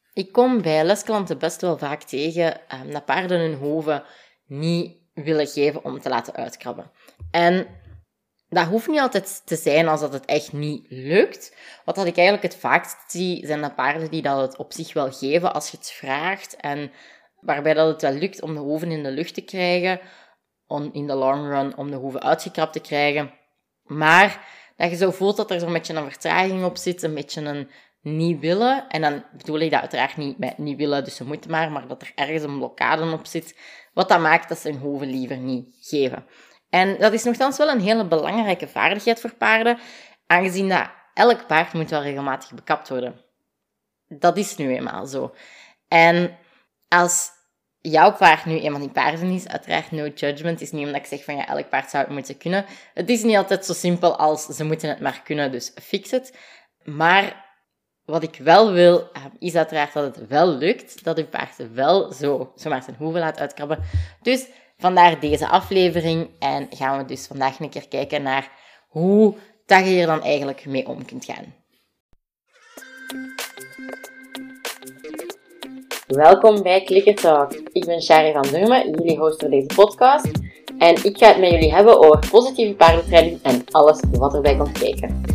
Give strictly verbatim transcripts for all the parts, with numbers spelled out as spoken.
Ik kom bij lesklanten best wel vaak tegen um, dat paarden hun hoeven niet willen geven om te laten uitkrabben. En dat hoeft niet altijd te zijn als dat het echt niet lukt. Wat dat ik eigenlijk het vaakst zie, zijn de paarden die dat het op zich wel geven als je het vraagt. En waarbij dat het wel lukt om de hoeven in de lucht te krijgen. Om in de long run om de hoeven uitgekrapt te krijgen. Maar dat je zo voelt dat er zo'n beetje een vertraging op zit. Een beetje een niet willen. En dan bedoel ik dat uiteraard niet met niet willen, dus ze moeten maar. Maar dat er ergens een blokkade op zit. Wat dat maakt dat ze hun hoeven liever niet geven. En dat is nogthans wel een hele belangrijke vaardigheid voor paarden, aangezien dat elk paard moet wel regelmatig bekapt worden. Dat is nu eenmaal zo. En als jouw paard nu een van die paarden is, uiteraard no judgment, is niet omdat ik zeg van ja, elk paard zou het moeten kunnen. Het is niet altijd zo simpel als ze moeten het maar kunnen, dus fix het. Maar wat ik wel wil, is uiteraard dat het wel lukt, dat uw paard wel zo, zomaar zijn hoeven laat uitkrabben. Dus vandaar deze aflevering en gaan we dus vandaag een keer kijken naar hoe dat je hier dan eigenlijk mee om kunt gaan. Welkom bij Clicker Talk. Ik ben Shari van Durmen, jullie host voor deze podcast. En ik ga het met jullie hebben over positieve paardentraining en alles wat erbij komt kijken.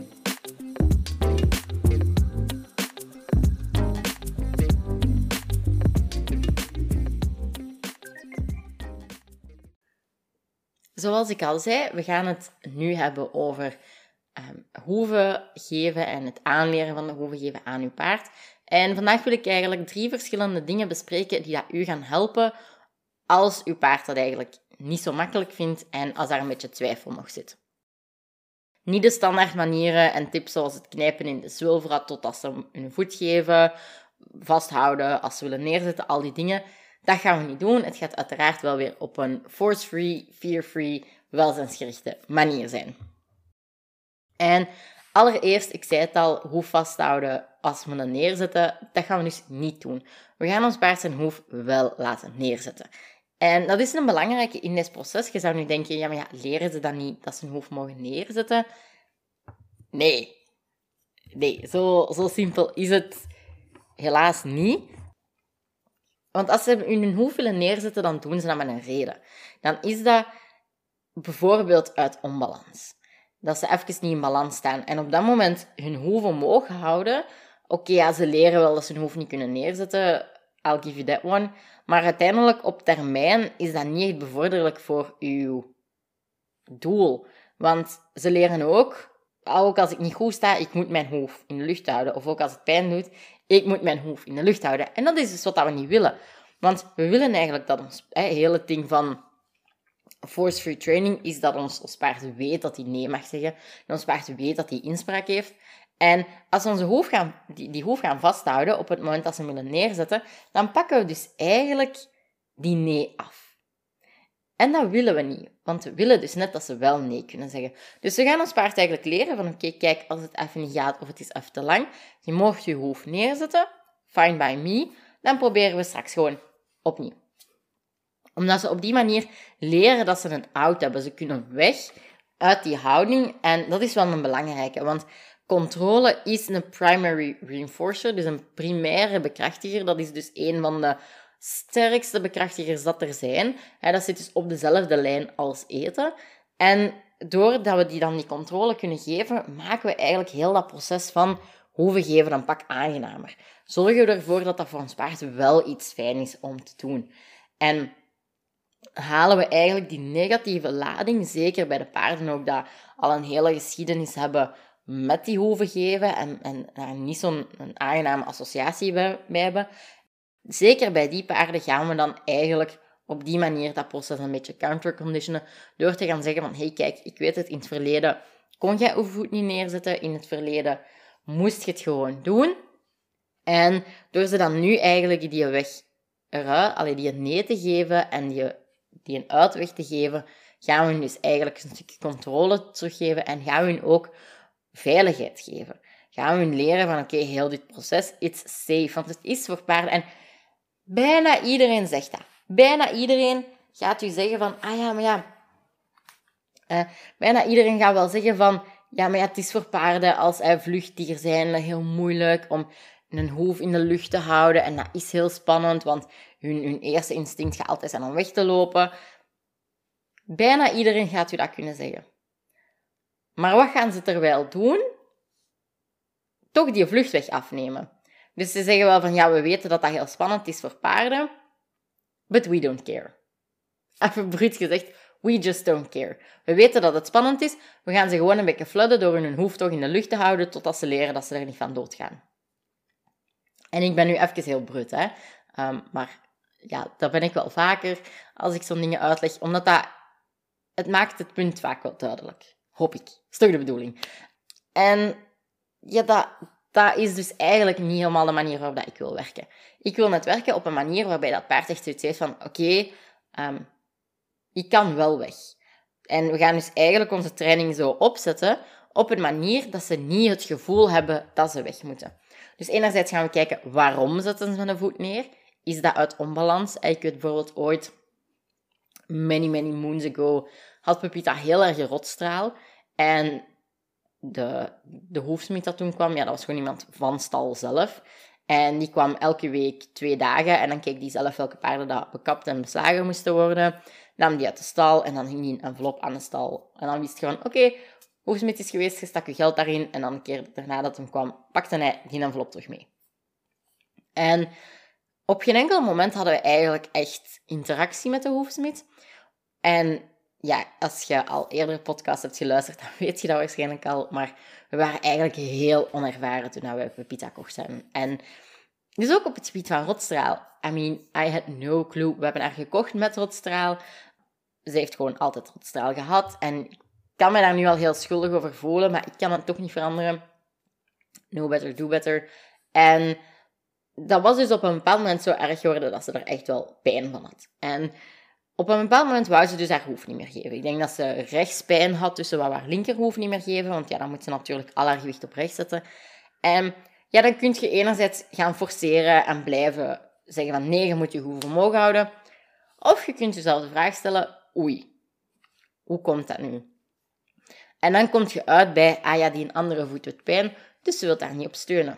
Zoals ik al zei, we gaan het nu hebben over um, hoeven geven en het aanleren van de hoeven geven aan uw paard. En vandaag wil ik eigenlijk drie verschillende dingen bespreken die dat u gaan helpen als uw paard dat eigenlijk niet zo makkelijk vindt en als daar een beetje twijfel nog zit. Niet de standaard manieren en tips zoals het knijpen in de zwilverrad totdat ze hun voet geven, vasthouden als ze willen neerzetten, al die dingen. Dat gaan we niet doen. Het gaat uiteraard wel weer op een force-free, fear-free, welzijnsgerichte manier zijn. En allereerst, ik zei het al, hoef vasthouden als we hem neerzetten. Dat gaan we dus niet doen. We gaan ons paard zijn hoef wel laten neerzetten. En dat is een belangrijke in dit proces. Je zou nu denken, ja, maar ja, leren ze dan niet dat ze hun hoef mogen neerzetten? Nee. Nee, zo, zo simpel is het helaas niet. Want als ze hun hoef willen neerzetten, dan doen ze dat met een reden. Dan is dat bijvoorbeeld uit onbalans. Dat ze even niet in balans staan. En op dat moment hun hoef omhoog houden. Oké, okay, ja, ze leren wel dat ze hun hoef niet kunnen neerzetten. I'll give you that one. Maar uiteindelijk, op termijn, is dat niet echt bevorderlijk voor uw doel. Want ze leren ook, ook als ik niet goed sta, ik moet mijn hoef in de lucht houden. Of ook als het pijn doet, ik moet mijn hoef in de lucht houden. En dat is dus wat we niet willen. Want we willen eigenlijk dat ons hè, hele ding van force-free training is dat ons, ons paard weet dat hij nee mag zeggen. En ons paard weet dat hij inspraak heeft. En als we onze hoef gaan, die, die hoef gaan vasthouden op het moment dat ze hem willen neerzetten, dan pakken we dus eigenlijk die nee af. En dat willen we niet, want we willen dus net dat ze wel nee kunnen zeggen. Dus we gaan ons paard eigenlijk leren van, oké, okay, kijk, als het even niet gaat of het is even te lang, je mag je hoef neerzetten, fine by me, dan proberen we straks gewoon opnieuw. Omdat ze op die manier leren dat ze een out hebben. Ze kunnen weg uit die houding en dat is wel een belangrijke, want controle is een primary reinforcer, dus een primaire bekrachtiger. Dat is dus een van de sterkste bekrachtigers dat er zijn. Dat zit dus op dezelfde lijn als eten. En doordat we die dan die controle kunnen geven, maken we eigenlijk heel dat proces van hoeven geven een pak aangenamer. Zorgen we ervoor dat dat voor ons paard wel iets fijn is om te doen. En halen we eigenlijk die negatieve lading, zeker bij de paarden ook, dat al een hele geschiedenis hebben met die hoeven geven en, en daar niet zo'n een aangename associatie bij, bij hebben. Zeker bij die paarden gaan we dan eigenlijk op die manier dat proces een beetje counterconditionen door te gaan zeggen van, hey kijk, ik weet het, in het verleden kon jij je voet niet neerzetten, in het verleden moest je het gewoon doen. En door ze dan nu eigenlijk die weg eruit, allee, die een nee te geven en die, die een uitweg te geven, gaan we hun dus eigenlijk een stukje controle teruggeven en gaan we hun ook veiligheid geven. Gaan we hun leren van, oké, okay, heel dit proces, it's safe. Want het is voor paarden. En bijna iedereen zegt dat. Bijna iedereen gaat u zeggen van, ah ja, maar ja. Uh, bijna iedereen gaat wel zeggen van, ja, maar ja, het is voor paarden als uh, vluchtdier zijn heel moeilijk om een hoef in de lucht te houden. En dat is heel spannend, want hun, hun eerste instinct gaat altijd zijn om weg te lopen. Bijna iedereen gaat u dat kunnen zeggen. Maar wat gaan ze terwijl doen? Toch die vluchtweg afnemen. Dus ze zeggen wel van, ja, we weten dat dat heel spannend is voor paarden, but we don't care. Even bruut gezegd, we just don't care. We weten dat het spannend is, we gaan ze gewoon een beetje fludden door hun hoef toch in de lucht te houden, totdat ze leren dat ze er niet van doodgaan. En ik ben nu even heel bruut, hè. Um, maar ja, dat ben ik wel vaker als ik zo'n dingen uitleg, omdat dat, het maakt het punt vaak wel duidelijk. Hoop ik. Dat is toch de bedoeling. En ja, dat, dat is dus eigenlijk niet helemaal de manier waarop dat ik wil werken. Ik wil net werken op een manier waarbij dat paard echt zoiets heeft van, oké, okay, um, ik kan wel weg. En we gaan dus eigenlijk onze training zo opzetten op een manier dat ze niet het gevoel hebben dat ze weg moeten. Dus enerzijds gaan we kijken, waarom zetten ze met een voet neer? Is dat uit onbalans? Ik weet bijvoorbeeld ooit, many, many moons ago, had Pepita heel erg rotstraal. En de, de hoefsmid dat toen kwam, ja, dat was gewoon iemand van stal zelf. En die kwam elke week twee dagen en dan keek die zelf welke paarden dat bekapt en beslagen moesten worden. Nam die uit de stal en dan hing die een envelop aan de stal. En dan wist je van, oké, okay, hoefsmid is geweest, je stak je geld daarin. En dan een keer daarna dat hem kwam, pakte hij die envelop terug mee. En op geen enkel moment hadden we eigenlijk echt interactie met de hoefsmid. En ja, als je al eerder podcasts hebt geluisterd, dan weet je dat waarschijnlijk al. Maar we waren eigenlijk heel onervaren toen we Pepita kochten. En dus ook op het gebied van rotstraal. I mean, I had no clue. We hebben haar gekocht met rotstraal. Ze heeft gewoon altijd rotstraal gehad. En ik kan me daar nu al heel schuldig over voelen, maar ik kan het toch niet veranderen. No better, do better. En dat was dus op een bepaald moment zo erg geworden dat ze er echt wel pijn van had. En op een bepaald moment wou ze dus haar hoef niet meer geven. Ik denk dat ze rechtspijn had, dus ze wou haar linkerhoef niet meer geven, want ja, dan moet ze natuurlijk al haar gewicht op rechts zetten. En ja, dan kun je enerzijds gaan forceren en blijven zeggen van nee, je moet je hoef omhoog houden. Of je kunt jezelf de vraag stellen, oei, hoe komt dat nu? En dan kom je uit bij, ah ja, die een andere voet doet pijn, dus ze wil daar niet op steunen.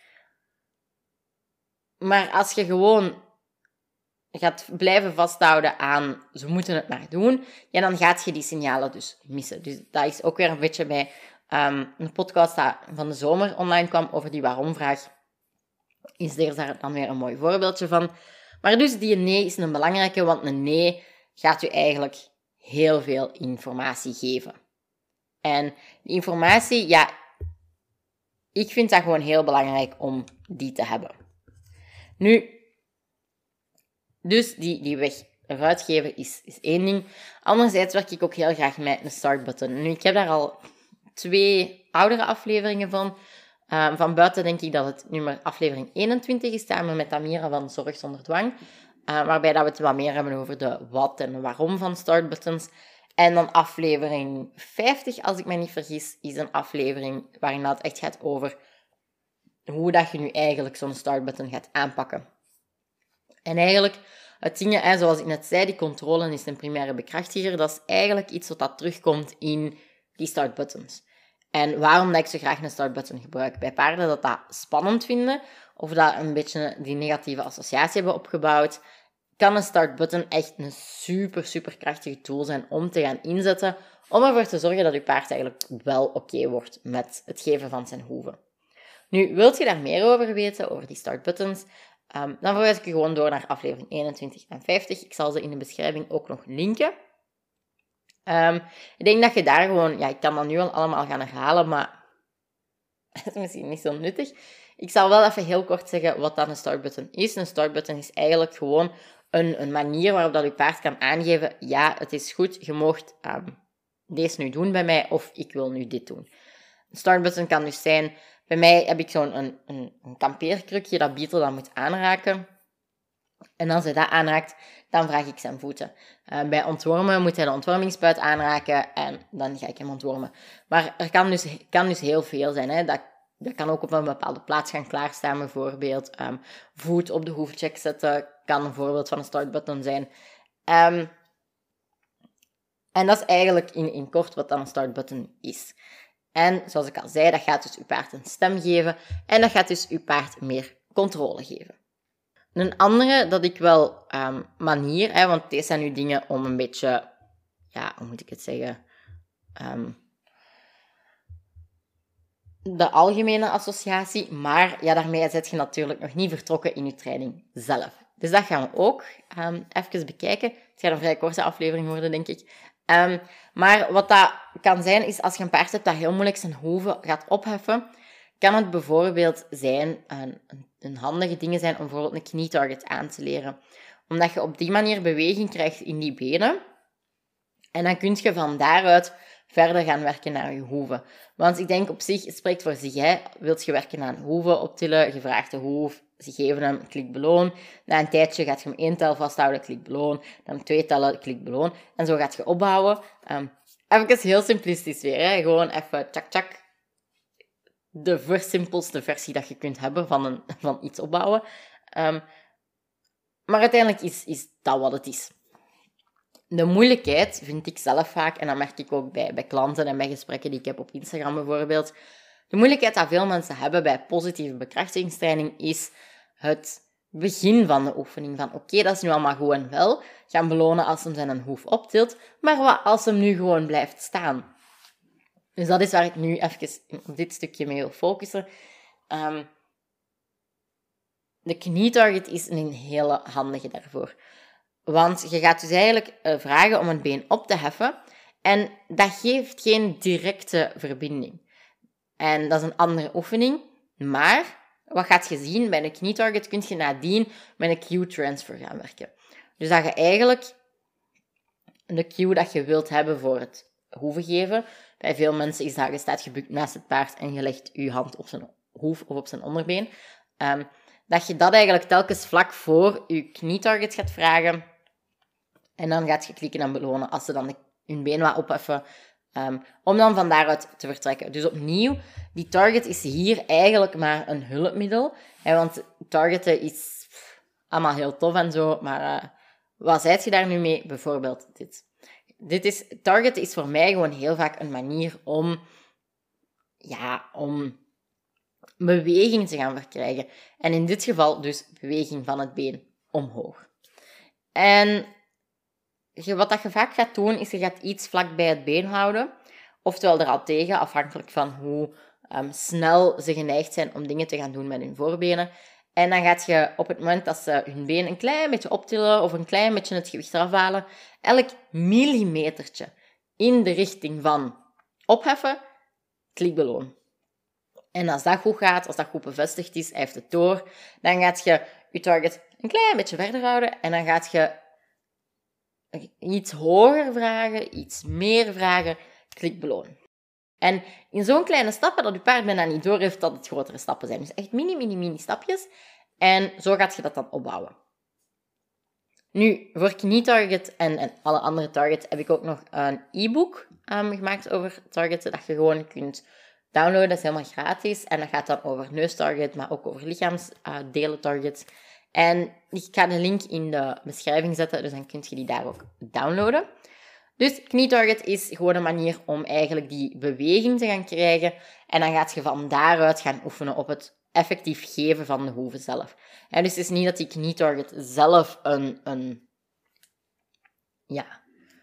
Maar als je gewoon gaat blijven vasthouden aan, ze moeten het maar doen, ja, dan gaat je die signalen dus missen. Dus dat is ook weer een beetje bij um, een podcast dat van de zomer online kwam over die waarom-vraag. Is daar dan weer een mooi voorbeeldje van. Maar dus die nee is een belangrijke, want een nee gaat u eigenlijk heel veel informatie geven. En die informatie, ja, ik vind dat gewoon heel belangrijk om die te hebben. Nu, dus die, die weg eruit geven is, is één ding. Anderzijds werk ik ook heel graag met een startbutton. Nu, ik heb daar al twee oudere afleveringen van. Uh, van buiten denk ik dat het nummer aflevering eenentwintig is, samen met Amira van Zorg Zonder Dwang. Uh, waarbij dat we het wat meer hebben over de wat en waarom van startbuttons. En dan aflevering vijftig, als ik me niet vergis, is een aflevering waarin het echt gaat over hoe dat je nu eigenlijk zo'n startbutton gaat aanpakken. En eigenlijk, het ding, zoals ik net zei, die controle is een primaire bekrachtiger. Dat is eigenlijk iets wat dat terugkomt in die startbuttons. En waarom dat ik zo graag een startbutton gebruik bij paarden, dat dat spannend vinden, of dat een beetje die negatieve associatie hebben opgebouwd, kan een startbutton echt een super, super krachtige tool zijn om te gaan inzetten, om ervoor te zorgen dat je paard eigenlijk wel oké okay wordt met het geven van zijn hoeven. Nu, wilt je daar meer over weten, over die startbuttons, um, dan verwijs ik je gewoon door naar aflevering eenentwintig en vijftig. Ik zal ze in de beschrijving ook nog linken. Um, ik denk dat je daar gewoon... Ja, ik kan dat nu al allemaal gaan herhalen, maar dat is misschien niet zo nuttig. Ik zal wel even heel kort zeggen wat dan een startbutton is. Een startbutton is eigenlijk gewoon een, een manier waarop dat je paard kan aangeven, ja, het is goed, je moogt um, deze nu doen bij mij, of ik wil nu dit doen. Een startbutton kan dus zijn... Bij mij heb ik zo'n een, een, een kampeerkrukje dat Beetle dan moet aanraken. En als hij dat aanraakt, dan vraag ik zijn voeten. Uh, bij ontwormen moet hij de ontwormingsspuit aanraken en dan ga ik hem ontwormen. Maar er kan dus, kan dus heel veel zijn. Hè. Dat, dat kan ook op een bepaalde plaats gaan klaarstaan, bijvoorbeeld. Um, voet op de hoefcheck zetten kan een voorbeeld van een startbutton zijn. Um, en dat is eigenlijk in, in kort wat dan een startbutton is. En zoals ik al zei, dat gaat dus je paard een stem geven en dat gaat dus je paard meer controle geven. Een andere dat ik wel um, manier, hè, want deze zijn nu dingen om een beetje, ja, hoe moet ik het zeggen, um, de algemene associatie, maar ja, daarmee zet je natuurlijk nog niet vertrokken in je training zelf. Dus dat gaan we ook um, even bekijken. Het gaat een vrij korte aflevering worden, denk ik. Um, maar wat dat kan zijn, is als je een paard hebt dat heel moeilijk zijn hoeven gaat opheffen, kan het bijvoorbeeld zijn, een, een handige dingen zijn om bijvoorbeeld een knietarget aan te leren. Omdat je op die manier beweging krijgt in die benen. En dan kun je van daaruit verder gaan werken naar je hoeven. Want ik denk op zich, het spreekt voor zich. Hè. Wilt je werken aan hoeven optillen, je vraagt de hoef, ze geven hem, klik beloon. Na een tijdje gaat je hem één tel vasthouden, klik beloon. Dan twee tellen, klik beloon. En zo gaat je opbouwen. Um, even heel simplistisch weer. Hè. Gewoon even tjak tjak. De versimpelste versie dat je kunt hebben van, een, van iets opbouwen. Um, maar uiteindelijk is, is dat wat het is. De moeilijkheid vind ik zelf vaak, en dat merk ik ook bij, bij klanten en bij gesprekken die ik heb op Instagram bijvoorbeeld. De moeilijkheid dat veel mensen hebben bij positieve bekrachtigingstraining is het begin van de oefening. Van oké, okay, dat is nu allemaal goed en wel. Gaan belonen als hem zijn hoef optilt. Maar wat als hem nu gewoon blijft staan? Dus dat is waar ik nu even op dit stukje mee wil focussen. Um, de knietarget is een hele handige daarvoor. Want je gaat dus eigenlijk vragen om een been op te heffen. En dat geeft geen directe verbinding. En dat is een andere oefening. Maar wat gaat je zien? Bij een knietarget kun je nadien met een cue-transfer gaan werken. Dus dat je eigenlijk de cue dat je wilt hebben voor het hoeven geven. Bij veel mensen is dat je staat gebukt naast het paard en je legt je hand op zijn hoef of op zijn onderbeen. Um, dat je dat eigenlijk telkens vlak voor je knietarget gaat vragen. En dan gaat je klikken en belonen als ze dan hun been wat opheffen. Um, om dan van daaruit te vertrekken. Dus opnieuw, die target is hier eigenlijk maar een hulpmiddel. Hè, want targeten is pff, allemaal heel tof en zo. Maar uh, wat zijt je daar nu mee? Bijvoorbeeld dit. dit is, targeten is voor mij gewoon heel vaak een manier om, ja, om beweging te gaan verkrijgen. En in dit geval dus beweging van het been omhoog. En wat dat je vaak gaat doen, is je gaat iets vlak bij het been houden. Oftewel er al tegen, afhankelijk van hoe um, snel ze geneigd zijn om dingen te gaan doen met hun voorbenen. En dan gaat je op het moment dat ze hun been een klein beetje optillen of een klein beetje het gewicht eraf halen, elk millimetertje in de richting van opheffen, klik beloon. En als dat goed gaat, als dat goed bevestigd is, hij heeft het door, dan gaat je je target een klein beetje verder houden en dan gaat je iets hoger vragen, iets meer vragen, klik beloon. En in zo'n kleine stappen, dat je paard bijna niet door heeft dat het grotere stappen zijn. Dus echt mini, mini, mini stapjes. En zo gaat je dat dan opbouwen. Nu, voor knietarget en, en alle andere targets heb ik ook nog een e-book um, gemaakt over targeten, dat je gewoon kunt downloaden. Dat is helemaal gratis. En dat gaat dan over neustarget, maar ook over lichaamsdelen uh, targets. En ik ga de link in de beschrijving zetten, dus dan kun je die daar ook downloaden. Dus knietarget is gewoon een manier om eigenlijk die beweging te gaan krijgen. En dan gaat je van daaruit gaan oefenen op het effectief geven van de hoeven zelf. En dus het is niet dat die knietarget zelf een, een ja,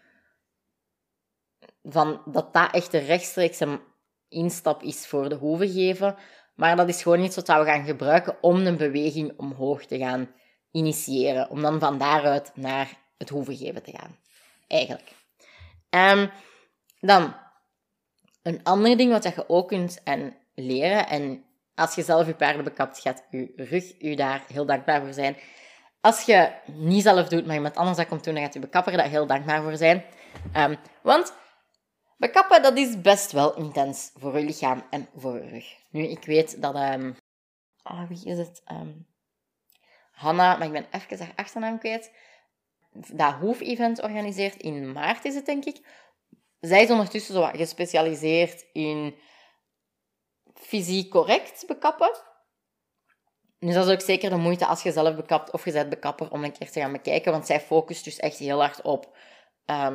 van, dat dat echt een rechtstreekse instap is voor de hoeven geven. Maar dat is gewoon iets wat we gaan gebruiken om een beweging omhoog te gaan initiëren. Om dan van daaruit naar het hoeven geven te gaan. Eigenlijk. Um, dan, een ander ding wat je ook kunt en leren. En als je zelf je paarden bekapt, gaat je rug je daar heel dankbaar voor zijn. Als je niet zelf doet, maar iemand anders dat komt doen, dan gaat je bekapper daar heel dankbaar voor zijn. Um, want bekappen, dat is best wel intens voor je lichaam en voor je rug. Nu, ik weet dat... Um, oh, wie is het? Um, Hanna, maar ik ben even haar achternaam kwijt. Dat hoef-event organiseert. In maart is het, denk ik. Zij is ondertussen zo wat gespecialiseerd in fysiek correct bekappen. Dus dat is ook zeker de moeite als je zelf bekapt of je bent bekapper om een keer te gaan bekijken. Want zij focust dus echt heel hard op... Um,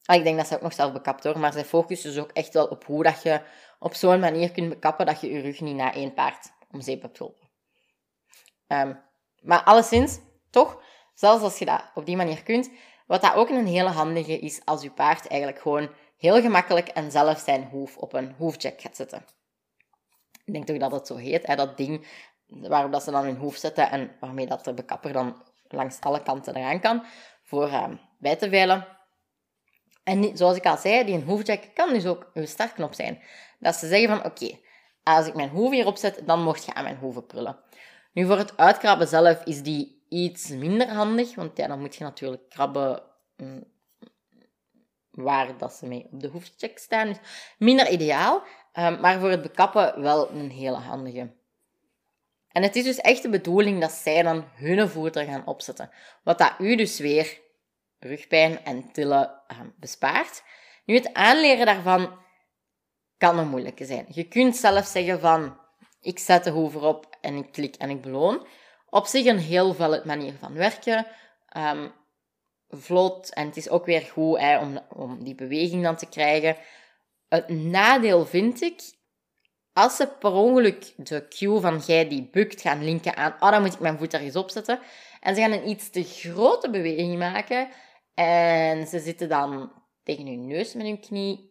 Ah, ik denk dat ze ook nog zelf bekapt hoor, maar zij focust dus ook echt wel op hoe dat je op zo'n manier kunt bekappen dat je je rug niet na één paard om zeep hebt geholpen. Um, maar alleszins, toch, zelfs als je dat op die manier kunt, wat dat ook een hele handige is als je paard eigenlijk gewoon heel gemakkelijk en zelf zijn hoef op een hoefjack gaat zetten. Ik denk toch dat het zo heet, hè, dat ding waarop dat ze dan hun hoef zetten en waarmee dat de bekapper dan langs alle kanten eraan kan voor uh, bij te veilen. En zoals ik al zei, die hoefjack kan dus ook uw startknop zijn. Dat ze zeggen van, oké, okay, als ik mijn hoef hierop zet, dan mocht je aan mijn hoeven prullen. Nu, voor het uitkrabben zelf is die iets minder handig, want ja, dan moet je natuurlijk krabben mm, waar dat ze mee op de hoefjack staan. Dus minder ideaal, um, maar voor het bekappen wel een hele handige. En het is dus echt de bedoeling dat zij dan hun voet er gaan opzetten. Wat dat u dus weer rugpijn en tillen um, bespaart. Nu, het aanleren daarvan kan een moeilijke zijn. Je kunt zelf zeggen van, ik zet de hoef erop en ik klik en ik beloon. Op zich een heel valide manier van werken. Um, vlot en het is ook weer goed hè, om, om die beweging dan te krijgen. Het nadeel vind ik, als ze per ongeluk de cue van jij die bukt gaan linken aan, oh, dan moet ik mijn voet ergens opzetten. En ze gaan een iets te grote beweging maken en ze zitten dan tegen hun neus met hun knie.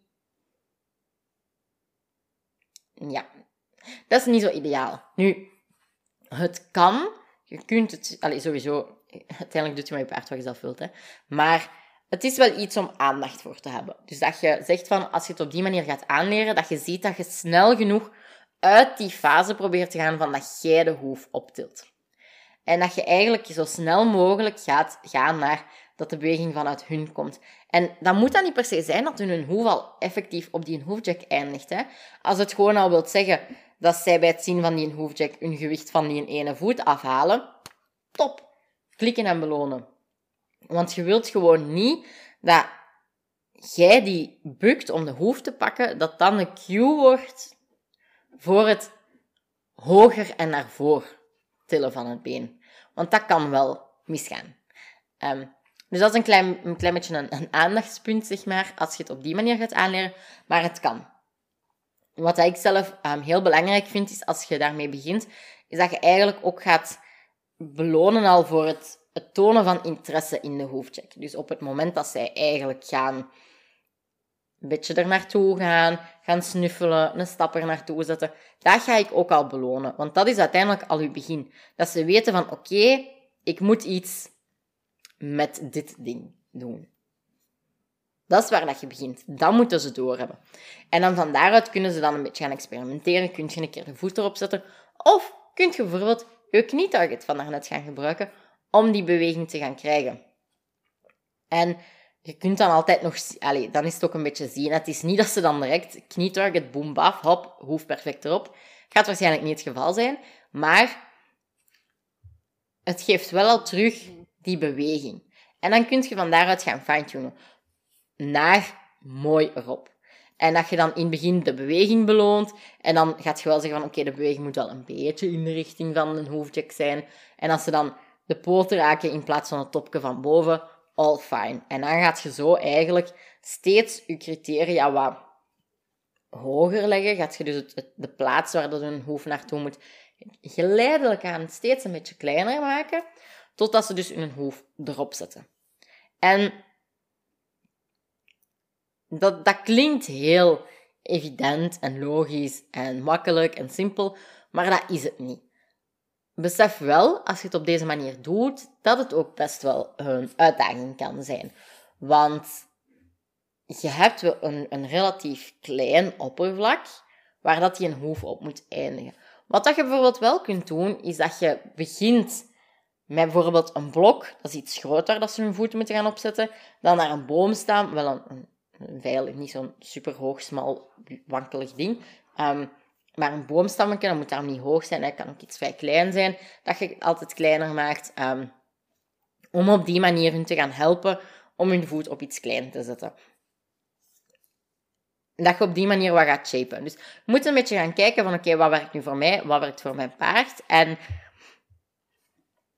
Ja, dat is niet zo ideaal. Nu, het kan, je kunt het, allez, sowieso, uiteindelijk doet je met je paard wat je zelf wilt, hè. Maar het is wel iets om aandacht voor te hebben. Dus dat je zegt van, als je het op die manier gaat aanleren, dat je ziet dat je snel genoeg uit die fase probeert te gaan van dat jij de hoef optilt. En dat je eigenlijk zo snel mogelijk gaat gaan naar dat de beweging vanuit hun komt. En dat moet dan niet per se zijn dat hun hoef al effectief op die hoefjack eindigt. Hè. Als het gewoon al wil zeggen dat zij bij het zien van die hoefjack hun gewicht van die ene voet afhalen, top, klikken en belonen. Want je wilt gewoon niet dat jij die bukt om de hoef te pakken, dat dan een cue wordt voor het hoger en naar voren tillen van het been. Want dat kan wel misgaan. Um, dus dat is een klein, een klein beetje een, een aandachtspunt, zeg maar, als je het op die manier gaat aanleren. Maar het kan. Wat ik zelf um, heel belangrijk vind, is als je daarmee begint, is dat je eigenlijk ook gaat belonen al voor het, het tonen van interesse in de hoefjack. Dus op het moment dat zij eigenlijk gaan een beetje er naartoe gaan, gaan snuffelen, een stap er naartoe zetten, dat ga ik ook al belonen. Want dat is uiteindelijk al je begin. Dat ze weten van, oké, okay, ik moet iets met dit ding doen. Dat is waar dat je begint. Dat moeten ze doorhebben. En dan van daaruit kunnen ze dan een beetje gaan experimenteren. Kun je een keer de voet erop zetten. Of kun je bijvoorbeeld je knietarget van daarnet gaan gebruiken om die beweging te gaan krijgen. En je kunt dan altijd nog... Allez, dan is het ook een beetje zien. Het is niet dat ze dan direct knietarget, boom, baf, hop, hoef perfect erop. Gaat waarschijnlijk niet het geval zijn. Maar het geeft wel al terug die beweging. En dan kun je van daaruit gaan fine-tunen. Naar mooi erop. En dat je dan in het begin de beweging beloont. En dan gaat je wel zeggen van, oké, okay, de beweging moet wel een beetje in de richting van een hoefjack zijn. En als ze dan de poten raken in plaats van het topje van boven, all fine. En dan gaat je zo eigenlijk steeds je criteria wat hoger leggen. Gaat je dus het, het, de plaats waar dat een hoef naartoe moet geleidelijk aan steeds een beetje kleiner maken, totdat ze dus hun hoef erop zetten. En dat, dat klinkt heel evident en logisch en makkelijk en simpel, maar dat is het niet. Besef wel, als je het op deze manier doet, dat het ook best wel een uitdaging kan zijn. Want je hebt wel een, een relatief klein oppervlak waar dat je een hoef op moet eindigen. Wat dat je bijvoorbeeld wel kunt doen, is dat je begint met bijvoorbeeld een blok, dat is iets groter dat ze hun voeten moeten gaan opzetten, dan naar een boom staan, wel een, een, een veilig, niet zo'n super hoog, smal, wankelig ding, um, maar een boomstammetje, dat moet daarom niet hoog zijn, dat kan ook iets vrij klein zijn, dat je altijd kleiner maakt, um, om op die manier hun te gaan helpen om hun voet op iets klein te zetten. Dat je op die manier wat gaat shapen. Dus je moet een beetje gaan kijken van, oké, okay, wat werkt nu voor mij, wat werkt voor mijn paard. En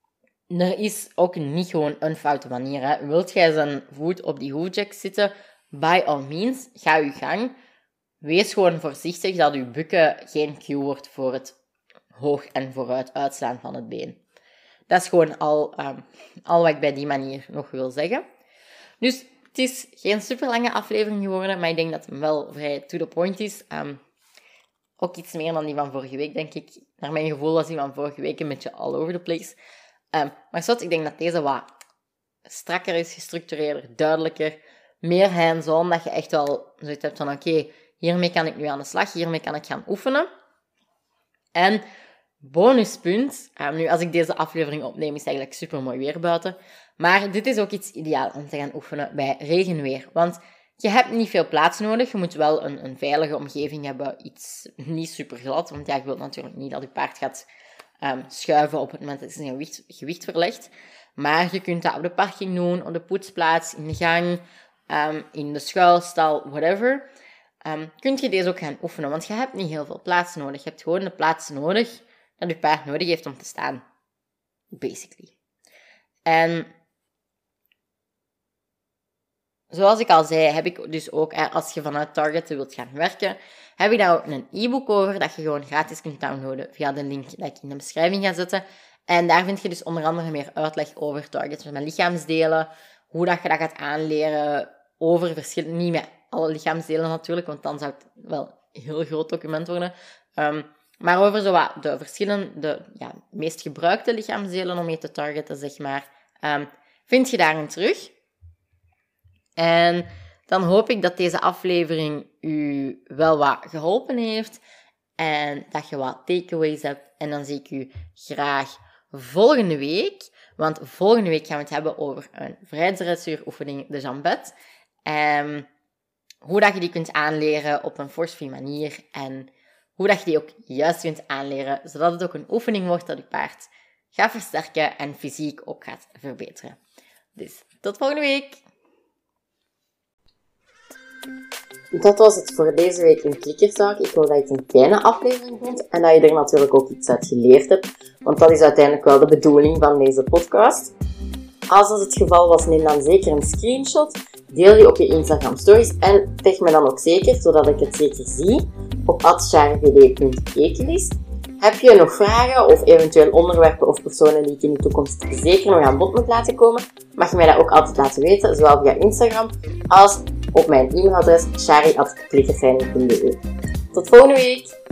er is ook niet gewoon een foute manier. Hè. Wilt jij zijn voet op die hoefjack zitten, by all means, ga je gang. Wees gewoon voorzichtig dat je bukken geen cue wordt voor het hoog en vooruit uitslaan van het been. Dat is gewoon al, um, al wat ik bij die manier nog wil zeggen. Dus het is geen super lange aflevering geworden, maar ik denk dat het wel vrij to the point is. Um, ook iets meer dan die van vorige week, denk ik. Naar mijn gevoel was die van vorige week een beetje all over the place. Um, maar zot, ik denk dat deze wat strakker is, gestructureerder, duidelijker. Meer hands-on, dat je echt wel zoiets hebt van oké, okay, hiermee kan ik nu aan de slag, hiermee kan ik gaan oefenen. En bonuspunt, um, nu als ik deze aflevering opneem is het eigenlijk super mooi weer buiten. Maar dit is ook iets ideaal om te gaan oefenen bij regenweer. Want je hebt niet veel plaats nodig. Je moet wel een, een veilige omgeving hebben. Iets niet super glad. Want ja, je wilt natuurlijk niet dat je paard gaat um, schuiven op het moment dat het zijn gewicht, gewicht verlegt. Maar je kunt dat op de parking doen, op de poetsplaats, in de gang, um, in de schuilstal, whatever. Um, kun je deze ook gaan oefenen. Want je hebt niet heel veel plaats nodig. Je hebt gewoon de plaats nodig dat je paard nodig heeft om te staan. Basically. En zoals ik al zei, heb ik dus ook, als je vanuit Target wilt gaan werken, heb ik daar ook een e-book over dat je gewoon gratis kunt downloaden via de link die ik in de beschrijving ga zetten. En daar vind je dus onder andere meer uitleg over Target met lichaamsdelen, hoe dat je dat gaat aanleren, over verschillende, niet met alle lichaamsdelen natuurlijk, want dan zou het wel een heel groot document worden. Um, maar over zo wat de verschillende, de ja, meest gebruikte lichaamsdelen om mee te targeten, zeg maar, um, vind je daarin terug. En dan hoop ik dat deze aflevering u wel wat geholpen heeft en dat je wat takeaways hebt. En dan zie ik u graag volgende week, want volgende week gaan we het hebben over een vrijheidsdressuuroefening, de jambette. Um, hoe dat je die kunt aanleren op een force-free manier en hoe dat je die ook juist kunt aanleren, zodat het ook een oefening wordt dat je paard gaat versterken en fysiek ook gaat verbeteren. Dus tot volgende week! Dat was het voor deze week in Klikkerszaak. Ik hoop dat je het een kleine aflevering vond en dat je er natuurlijk ook iets uit geleerd hebt, want dat is uiteindelijk wel de bedoeling van deze podcast. Als dat het geval was, neem dan zeker een screenshot, deel die op je Instagram stories en tag me dan ook zeker, zodat ik het zeker zie, op at charivd punt ekelist. Heb je nog vragen of eventueel onderwerpen of personen die ik in de toekomst zeker nog aan bod moet laten komen, mag je mij dat ook altijd laten weten, zowel via Instagram als op mijn e-mailadres chari at klikkertraining punt be. Tot volgende week!